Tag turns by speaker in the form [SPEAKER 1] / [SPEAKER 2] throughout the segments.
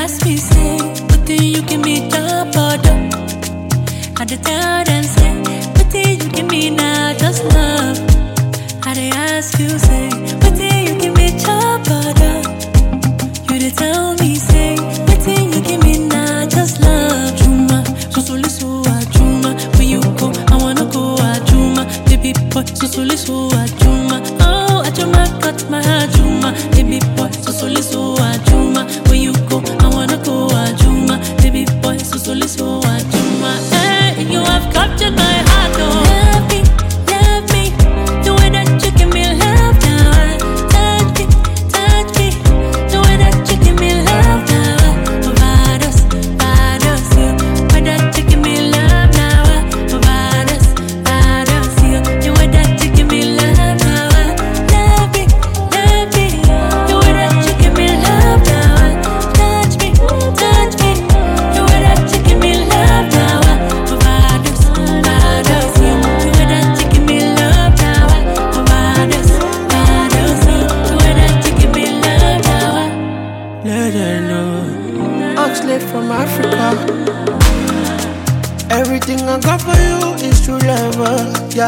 [SPEAKER 1] ask me, say, what do you give me job or do? I dey tell them, say, what do you give me now? Just love. I dey ask you, say, what do you give me job or do? You dey tell me, say, what do you give me now? Just love. Juma, so Juma. Where you go, I wanna go, Juma. Baby boy, so Juma. Oh, Juma got my heart, Juma. Baby boy, so Juma. Where you go, I wanna go, Juma. Baby boy, so Juma. Hey, you have captured my heart, oh. Love me, the way that you give me love now. Touch me, the way that you give me love now. Overdose, you. The way that you give me love now. Overdose, you. The way that you give me love now. Love me, the way that you give me love now. Touch me, the way that you give me love now. Overdose, you. The way that you give me love now. Overdose, you. The way that you give me love now.
[SPEAKER 2] Let her know. Oxlade from Africa. Everything I got for you is true love. Yeah.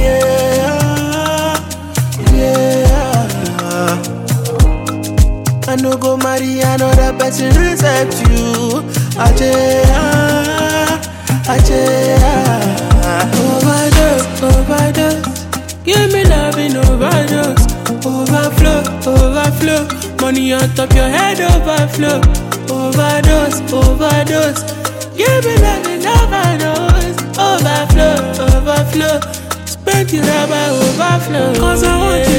[SPEAKER 2] I no go marry another person except you. Overdose. Give me love in overdose. Overflow. Money on top your head, overflow. Overdose. Give me love in overdose. Overflow. Spend your rubber, overflow. 'Cause I want